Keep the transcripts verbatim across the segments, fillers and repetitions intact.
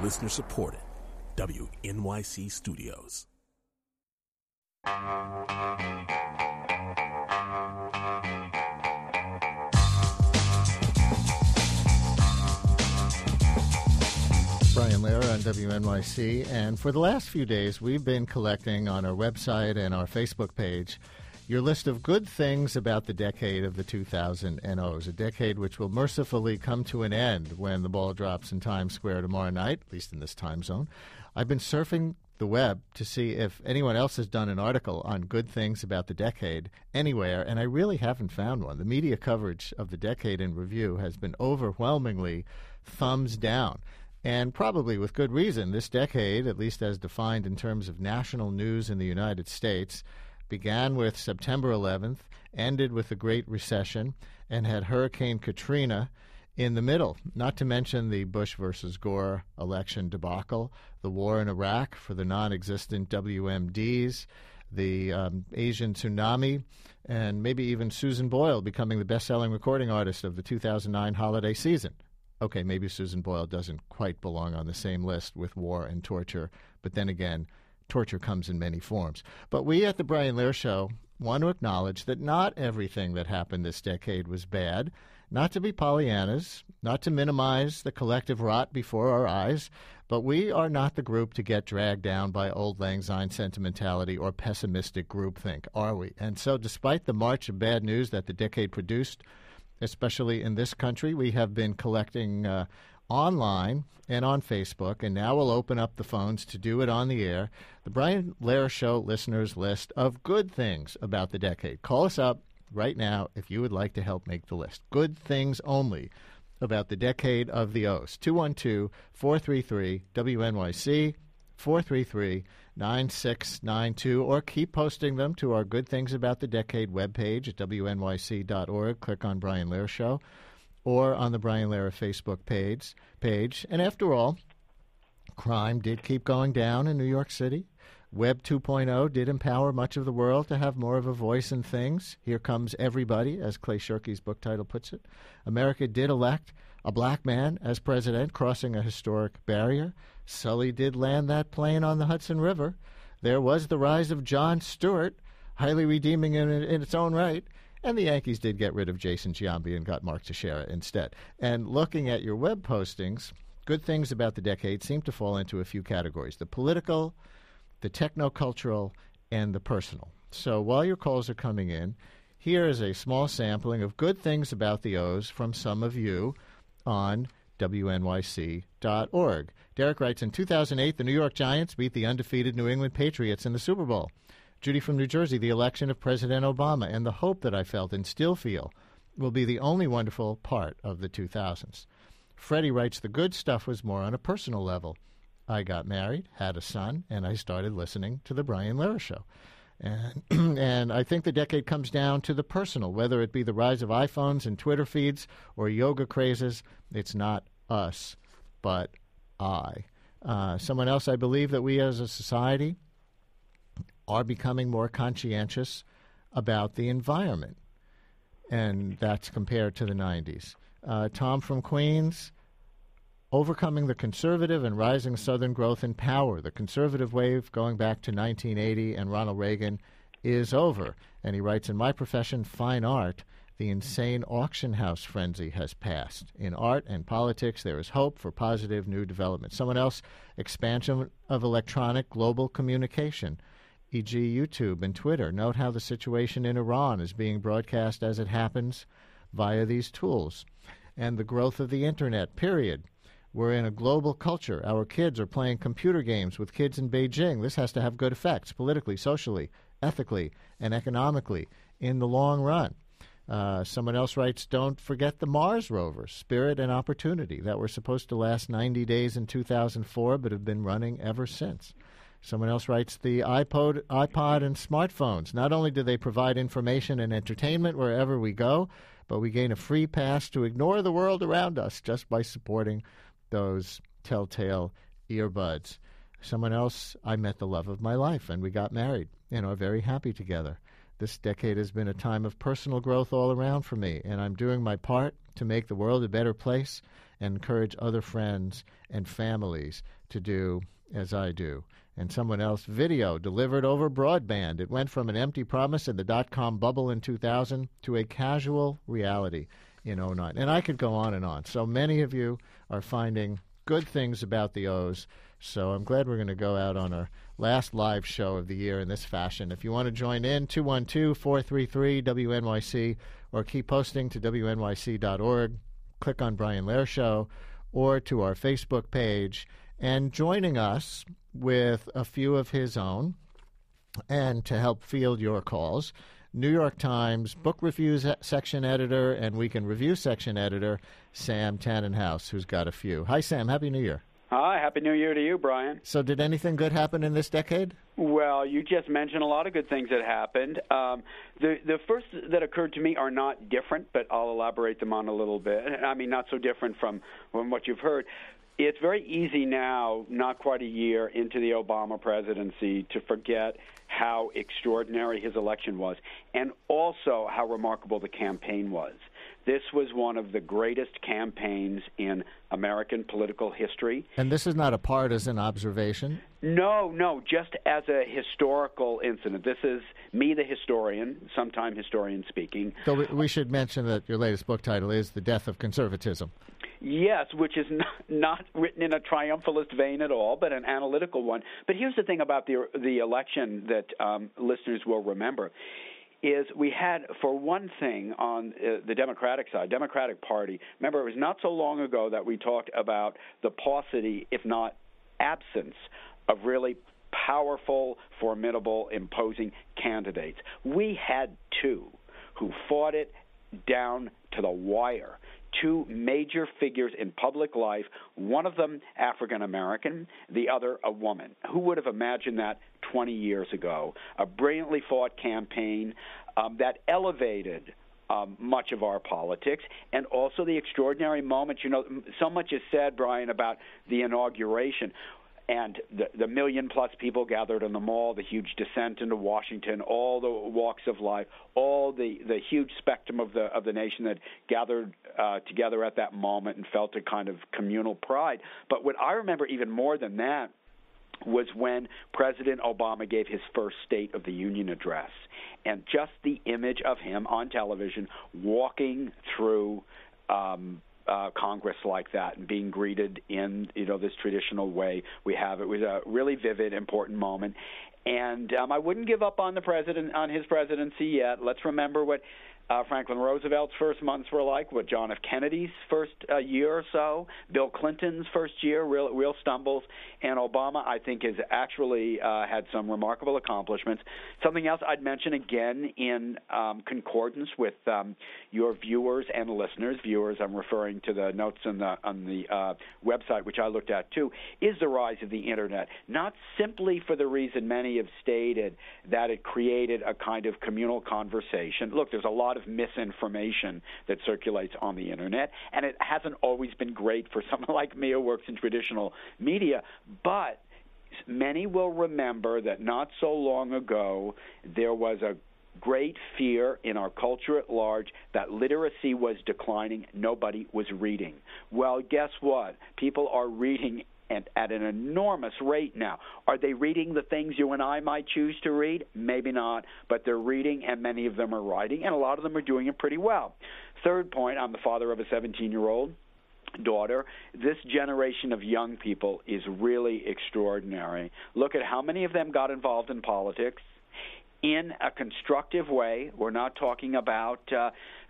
Listener supported. W N Y C Studios. Brian Lehrer on W N Y C, and for the last few days we've been collecting on our website and our Facebook page your list of good things about the decade of the two thousand O's, a decade which will mercifully come to an end when the ball drops in Times Square tomorrow night, at least in this time zone. I've been surfing the web to see if anyone else has done an article on good things about the decade anywhere, and I really haven't found one. The media coverage of the decade in review has been overwhelmingly thumbs down. And probably with good reason. This decade, at least as defined in terms of national news in the United States, began with September eleventh, ended with the Great Recession, and had Hurricane Katrina in the middle, not to mention the Bush versus Gore election debacle, the war in Iraq for the non-existent W M Ds, the um, Asian tsunami, and maybe even Susan Boyle becoming the best-selling recording artist of the two thousand nine holiday season. Okay, maybe Susan Boyle doesn't quite belong on the same list with war and torture, but then again, torture comes in many forms. But we at the Brian Lehrer Show want to acknowledge that not everything that happened this decade was bad, not to be Pollyannas, not to minimize the collective rot before our eyes, but we are not the group to get dragged down by old lang syne sentimentality or pessimistic groupthink, are we? And so despite the march of bad news that the decade produced, especially in this country, we have been collecting uh, online and on Facebook, and now we'll open up the phones to do it on the air. The Brian Lehrer Show listeners list of good things about the decade. Call us up right now if you would like to help make the list. Good things only about the decade of the O's. two one two, four three three, W N Y C, four three three, nine six nine two, or keep posting them to our Good Things About the Decade webpage at W N Y C dot org. Click on Brian Lehrer Show, or on the Brian Lehrer Facebook page. page. And after all, crime did keep going down in New York City. Web two point oh did empower much of the world to have more of a voice in things. Here comes everybody, as Clay Shirky's book title puts it. America did elect a black man as president, crossing a historic barrier. Sully did land that plane on the Hudson River. There was the rise of Jon Stewart, highly redeeming in, in its own right. And the Yankees did get rid of Jason Giambi and got Mark Teixeira instead. And looking at your web postings, good things about the decade seem to fall into a few categories: the political, the technocultural, and the personal. So while your calls are coming in, here is a small sampling of good things about the O's from some of you on W N Y C dot org. Derek writes, in two thousand eight, the New York Giants beat the undefeated New England Patriots in the Super Bowl. Judy from New Jersey, the election of President Obama and the hope that I felt and still feel will be the only wonderful part of the two thousands. Freddie writes, the good stuff was more on a personal level. I got married, had a son, and I started listening to the Brian Lehrer Show. And, and I think the decade comes down to the personal, whether it be the rise of iPhones and Twitter feeds or yoga crazes. It's not us, but I. Uh, someone else, I believe that we as a society are becoming more conscientious about the environment, and that's compared to the nineties. Uh, Tom from Queens, overcoming the conservative and rising Southern growth in power. The conservative wave going back to nineteen eighty and Ronald Reagan is over. And he writes, in my profession, fine art, the insane auction house frenzy has passed. In art and politics, there is hope for positive new development. Someone else, expansion of electronic global communication, for example. YouTube and Twitter. Note how the situation in Iran is being broadcast as it happens via these tools. And the growth of the Internet, period. We're in a global culture. Our kids are playing computer games with kids in Beijing. This has to have good effects politically, socially, ethically, and economically in the long run. Uh, someone else writes, don't forget the Mars rovers, Spirit and Opportunity, that were supposed to last ninety days in two thousand four but have been running ever since. Someone else writes, the iPod, iPod and smartphones. Not only do they provide information and entertainment wherever we go, but we gain a free pass to ignore the world around us just by supporting those telltale earbuds. Someone else, I met the love of my life, and we got married and are very happy together. This decade has been a time of personal growth all around for me, and I'm doing my part to make the world a better place and encourage other friends and families to do as I do. And someone else, video delivered over broadband. It went from an empty promise in the dot-com bubble in two thousand to a casual reality in oh nine. And I could go on and on. So many of you are finding good things about the O's. So I'm glad we're going to go out on our last live show of the year in this fashion. If you want to join in, two one two, four three three, W N Y C, or keep posting to W N Y C dot org. Click on Brian Lehrer Show, or to our Facebook page. And joining us with a few of his own, and to help field your calls, New York Times book reviews section editor and weekend review section editor, Sam Tannenhouse, who's got a few. Hi, Sam. Happy New Year. Hi. Happy New Year to you, Brian. So did anything good happen in this decade? Well, you just mentioned a lot of good things that happened. Um, the the first that occurred to me are not different, but I'll elaborate them on a little bit. I mean, not so different from, from what you've heard. It's very easy now, not quite a year into the Obama presidency, to forget how extraordinary his election was and also how remarkable the campaign was. This was one of the greatest campaigns in American political history. And this is not a partisan observation? No, no, just as a historical incident. This is me, the historian, sometime historian speaking. So we, we should mention that your latest book title is The Death of Conservatism. Yes, which is not, not written in a triumphalist vein at all, but an analytical one. But here's the thing about the the election that um, listeners will remember, is we had, for one thing, on uh, the Democratic side, Democratic Party, remember it was not so long ago that we talked about the paucity, if not absence, of really powerful, formidable, imposing candidates. We had two who fought it down to the wire. Two major figures in public life, one of them African-American, the other a woman. Who would have imagined that twenty years ago? A brilliantly fought campaign um, that elevated um, much of our politics, and also the extraordinary moment. You know, so much is said, Brian, about the inauguration. And the, the million-plus people gathered in the mall, the huge descent into Washington, all the walks of life, all the, the huge spectrum of the of the nation that gathered uh, together at that moment and felt a kind of communal pride. But what I remember even more than that was when President Obama gave his first State of the Union address, and just the image of him on television walking through um Uh, Congress like that and being greeted in, you know, this traditional way we have. It was a really vivid, important moment. And um, I wouldn't give up on the president, on his presidency yet. Let's remember what uh, Franklin Roosevelt's first months were like, what John F. Kennedy's first uh, year or so, Bill Clinton's first year, real, real stumbles, and Obama, I think, has actually uh, had some remarkable accomplishments. Something else I'd mention again in um, concordance with um, your viewers and listeners, viewers, I'm referring to the notes on the, on the uh, website, which I looked at too, is the rise of the Internet, not simply for the reason many have stated that it created a kind of communal conversation. Look, there's a lot of misinformation that circulates on the Internet, and it hasn't always been great for someone like me who works in traditional media, but many will remember that not so long ago there was a great fear in our culture at large that literacy was declining. Nobody was reading. Well, guess what? People are reading and at an enormous rate now. Are they reading the things you and I might choose to read? Maybe not, but they're reading, and many of them are writing, and a lot of them are doing it pretty well. Third point, I'm the father of a seventeen-year-old daughter. This generation of young people is really extraordinary. Look at how many of them got involved in politics in a constructive way. We're not talking about uh,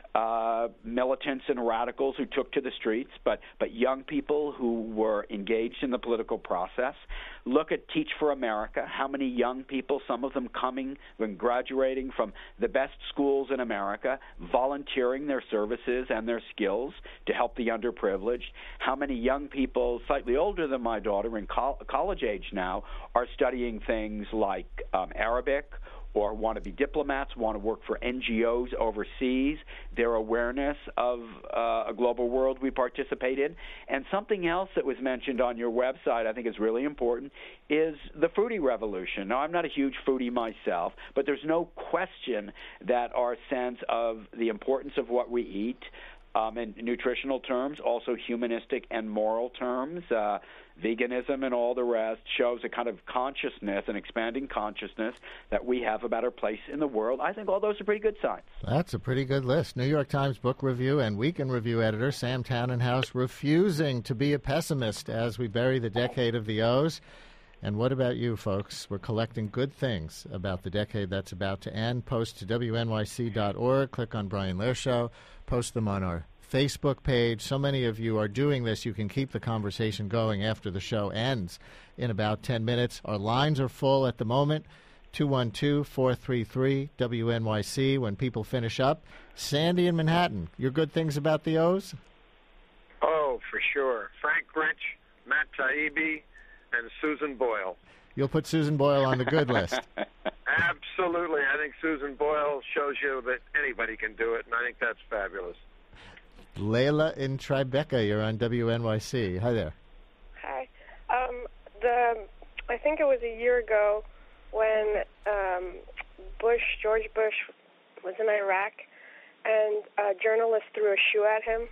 uh, militants and radicals who took to the streets, but, but young people who were engaged in the political process. Look at Teach for America, how many young people, some of them coming and graduating from the best schools in America, volunteering their services and their skills to help the underprivileged. How many young people, slightly older than my daughter, in col- college age now, are studying things like um, Arabic, or want to be diplomats, want to work for N G Os overseas, their awareness of uh, a global world we participate in. And something else that was mentioned on your website I think is really important is the foodie revolution. Now, I'm not a huge foodie myself, but there's no question that our sense of the importance of what we eat um, in nutritional terms, also humanistic and moral terms, uh, veganism and all the rest, shows a kind of consciousness, an expanding consciousness that we have about our place in the world. I think all those are pretty good signs. That's a pretty good list. New York Times Book Review and Week in Review editor Sam Tannenhouse refusing to be a pessimist as we bury the decade of the O's. And what about you, folks? We're collecting good things about the decade that's about to end. Post to W N Y C dot org. Click on Brian Lehrer Show. Post them on our Facebook page. So many of you are doing this. You can keep the conversation going after the show ends in about ten minutes. Our lines are full at the moment. two one two, four three three, W N Y C. When people finish up, Sandy in Manhattan, your good things about the O's? Oh, for sure. Frank Rich, Matt Taibbi, and Susan Boyle. You'll put Susan Boyle on the good list. Absolutely. I think Susan Boyle shows you that anybody can do it, and I think that's fabulous. Layla in Tribeca, you're on W N Y C. Hi there. Hi. Um, the I think it was a year ago when um, Bush, George Bush, was in Iraq, and a journalist threw a shoe at him.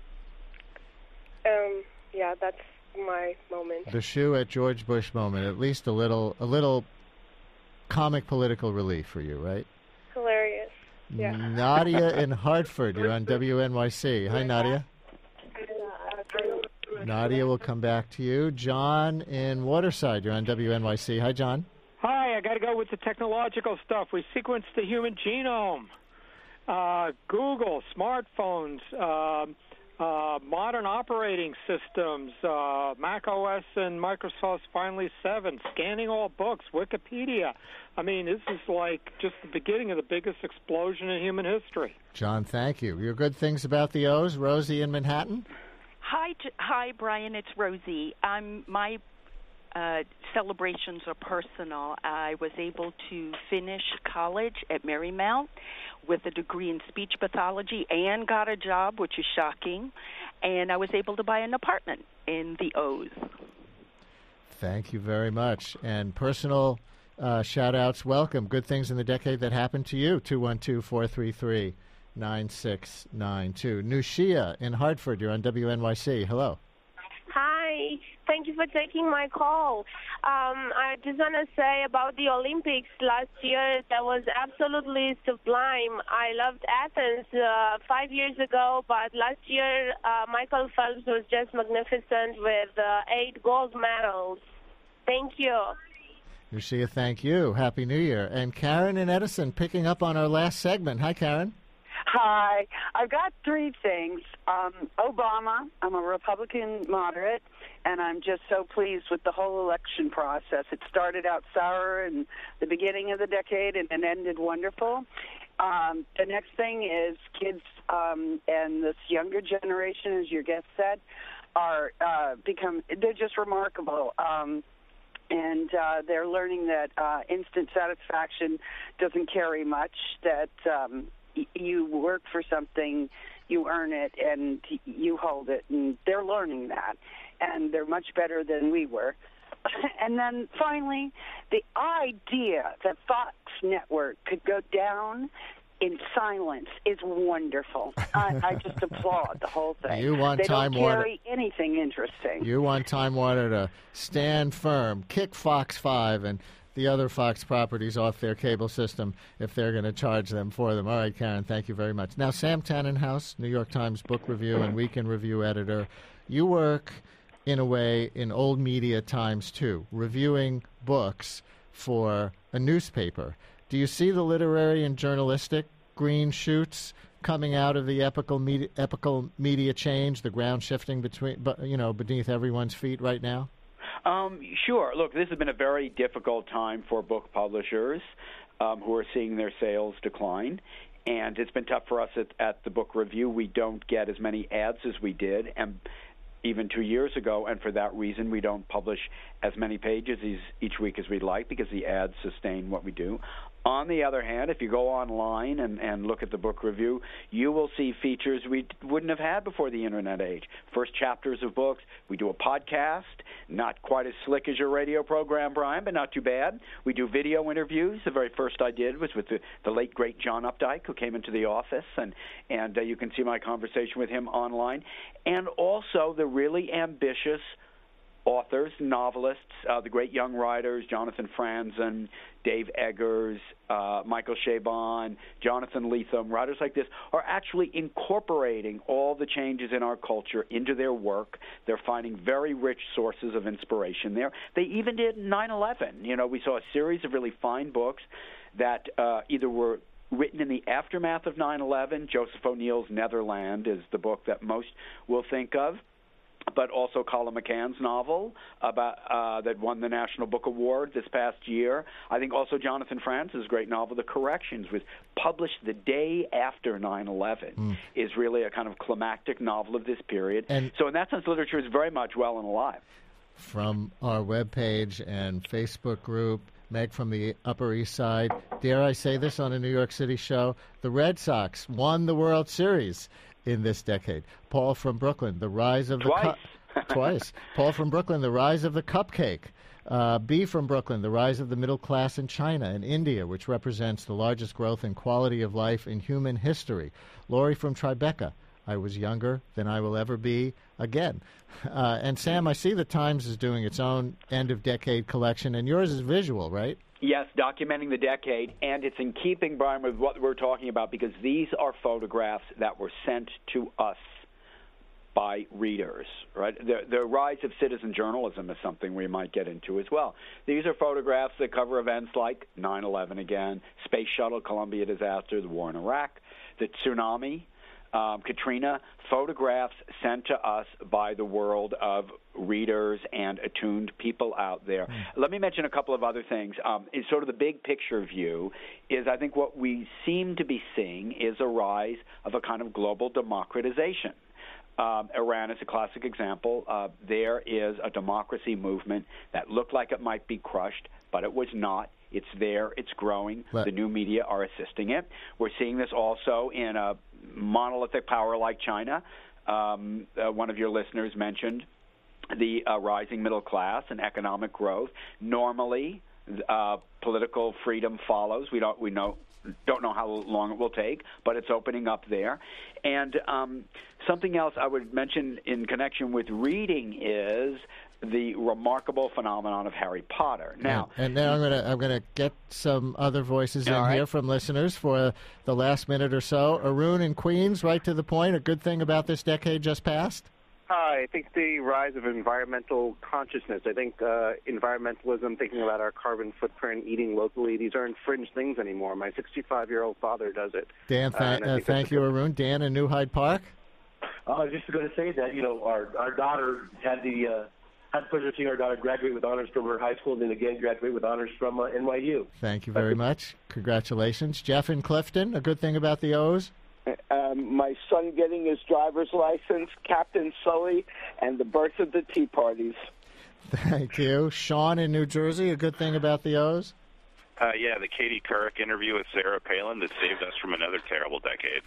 Um, yeah, that's my moment. The shoe at George Bush moment. At least a little, a little comic political relief for you, right? Hilarious. Yeah. Nadia in Hartford, you're on W N Y C. Hi, Nadia. Nadia will come back to you. John in Waterside, you're on W N Y C. Hi, John. Hi, I got to go with the technological stuff. We sequenced the human genome. Uh, Google, smartphones, uh, uh, modern operating systems, uh, Mac O S and Microsoft's finally seven, scanning all books, Wikipedia. I mean, this is like just the beginning of the biggest explosion in human history. John, thank you. Your good things about the O's, Rosie in Manhattan? Hi, hi, Brian. It's Rosie. I'm my uh, celebrations are personal. I was able to finish college at Marymount with a degree in speech pathology and got a job, which is shocking. And I was able to buy an apartment in the O's. Thank you very much. And personal uh, shout-outs, welcome. Good things in the decade that happened to you, two one two, four three three, nine six nine two. Nushia in Hartford, you're on W N Y C. Hello. Hi. Thank you for taking my call. Um, I just want to say about the Olympics last year, that was absolutely sublime. I loved Athens uh, five years ago, but last year uh, Michael Phelps was just magnificent with uh, eight gold medals. Thank you. Nushia, thank you. Happy New Year. And Karen in Edison picking up on our last segment. Hi, Karen. Hi. I've got three things. Um, Obama, I'm a Republican moderate, and I'm just so pleased with the whole election process. It started out sour in the beginning of the decade and it ended wonderful. Um, the next thing is kids um, and this younger generation, as your guest said, are uh, become, they're just remarkable. Um, and uh, they're learning that uh, instant satisfaction doesn't carry much, that um, you work for something, you earn it, and you hold it, and they're learning that, and they're much better than we were. And then finally, the idea that Fox Network could go down in silence is wonderful. I, I just applaud the whole thing. You want they Time don't Warner. carry anything interesting. You want Time Warner to stand firm, kick Fox five, and the other Fox properties off their cable system if they're going to charge them for them. All right, Karen, thank you very much. Now, Sam Tannenhouse, New York Times Book Review and Week in Review editor, you work, in a way, in old media times, too, reviewing books for a newspaper. Do you see the literary and journalistic green shoots coming out of the epical media, epical media change, the ground shifting between, you know, beneath everyone's feet right now? Um, sure. Look, this has been a very difficult time for book publishers um, who are seeing their sales decline. And it's been tough for us at, at the Book Review. We don't get as many ads as we did, and even two years ago, and for that reason, we don't publish as many pages each week as we'd like because the ads sustain what we do. On the other hand, if you go online and, and look at the book review, you will see features we wouldn't have had before the Internet age. First chapters of books. We do a podcast, not quite as slick as your radio program, Brian, but not too bad. We do video interviews. The very first I did was with the, the late, great John Updike, who came into the office, and, and uh, you can see my conversation with him online. And also the really ambitious authors, novelists, uh, the great young writers, Jonathan Franzen, Dave Eggers, uh, Michael Chabon, Jonathan Lethem, writers like this are actually incorporating all the changes in our culture into their work. They're finding very rich sources of inspiration there. They even did nine eleven. You know, we saw a series of really fine books that uh, either were written in the aftermath of nine eleven. Joseph O'Neill's Netherland is the book that most will think of, but also Colin McCann's novel about uh, that won the National Book Award this past year. I think also Jonathan Franzen's great novel, The Corrections, was published the day after nine eleven, mm. is really a kind of climactic novel of this period. And so in that sense, literature is very much well and alive. From our webpage and Facebook group, Meg from the Upper East Side, dare I say this on a New York City show, the Red Sox won the World Series in this decade. Paul from Brooklyn, the rise of the twice. Cu- twice. Paul from Brooklyn, the rise of the cupcake. Uh, B from Brooklyn, the rise of the middle class in China and India, which represents the largest growth in quality of life in human history. Lori from Tribeca, I was younger than I will ever be again. Uh, and Sam, I see the Times is doing its own end-of-decade collection, and yours is visual, right? Yes, documenting the decade, and it's in keeping, Brian, with what we're talking about, because these are photographs that were sent to us by readers, right? The, the rise of citizen journalism is something we might get into as well. These are photographs that cover events like nine eleven again, Space Shuttle, Columbia disaster, the war in Iraq, the tsunami, Um, Katrina, photographs sent to us by the world of readers and attuned people out there. Mm. Let me mention a couple of other things. Um, in sort of the big picture view is I think what we seem to be seeing is a rise of a kind of global democratization. Um, Iran is a classic example. Uh, there is a democracy movement that looked like it might be crushed, but it was not. It's there. It's growing. Let- the new media are assisting it. We're seeing this also in a monolithic power like China. Um, uh, one of your listeners mentioned the uh, rising middle class and economic growth. Normally, uh, political freedom follows. We don't we know don't know how long it will take, but it's opening up there. And um, something else I would mention in connection with reading is the remarkable phenomenon of Harry Potter. Now, and, and now I'm going to I'm going to get some other voices in right. here from listeners for the last minute or so. Arun in Queens, right to the point. A good thing about this decade just passed. Hi, I think the rise of environmental consciousness. I think uh, environmentalism, thinking about our carbon footprint, eating locally, these aren't fringe things anymore. My sixty-five-year-old father does it. Dan, th- uh, uh, thank you, Arun. Dan in New Hyde Park. Uh, I was just going to say that, you know, our our daughter had the uh, had the pleasure of seeing our daughter graduate with honors from her high school, and then again graduate with honors from uh, N Y U. Thank you very much. Congratulations. Jeff in Clifton, a good thing about the O's? Um, my son getting his driver's license, Captain Sully, and the birth of the Tea Parties. Thank you. Sean in New Jersey, a good thing about the O's? Uh, yeah, the Katie Couric interview with Sarah Palin that saved us from another terrible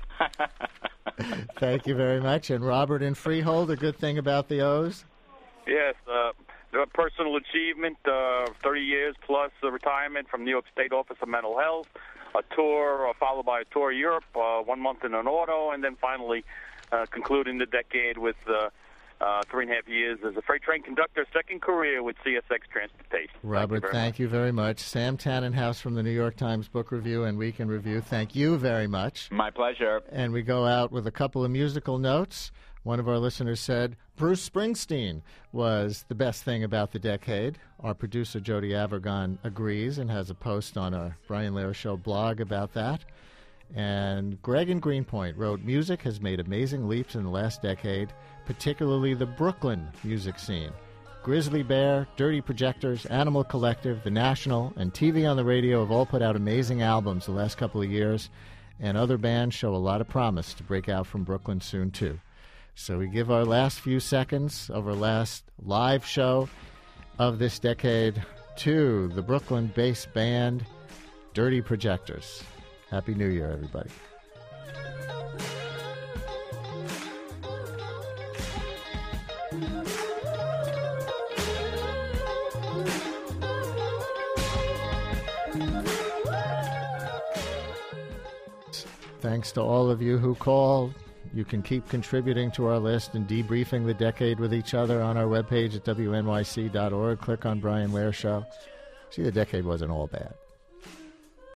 decade. Thank you very much. And Robert in Freehold, a good thing about the O's? Yes, uh, the personal achievement, uh, thirty years plus uh, retirement from New York State Office of Mental Health, a tour uh, followed by a tour of Europe, uh, one month in an auto, and then finally uh, concluding the decade with uh, uh, three and a half years as a freight train conductor, second career with C S X Transportation. Robert, thank you, thank you very much. Sam Tannenhouse from the New York Times Book Review and Week in Review, thank you very much. My pleasure. And we go out with a couple of musical notes. One of our listeners said Bruce Springsteen was the best thing about the decade. Our producer, Jody Avergon, agrees and has a post on our Brian Lehrer Show blog about that. And Greg in Greenpoint wrote, music has made amazing leaps in the last decade, particularly the Brooklyn music scene. Grizzly Bear, Dirty Projectors, Animal Collective, The National, and T V on the Radio have all put out amazing albums the last couple of years, and other bands show a lot of promise to break out from Brooklyn soon, too. So we give our last few seconds of our last live show of this decade to the Brooklyn-based band dirty projectors. Happy New Year, everybody. Thanks to all of you who called. You can keep contributing to our list and debriefing the decade with each other on our webpage at W N Y C dot org. Click on Brian Lehrer Show. See, the decade wasn't all bad.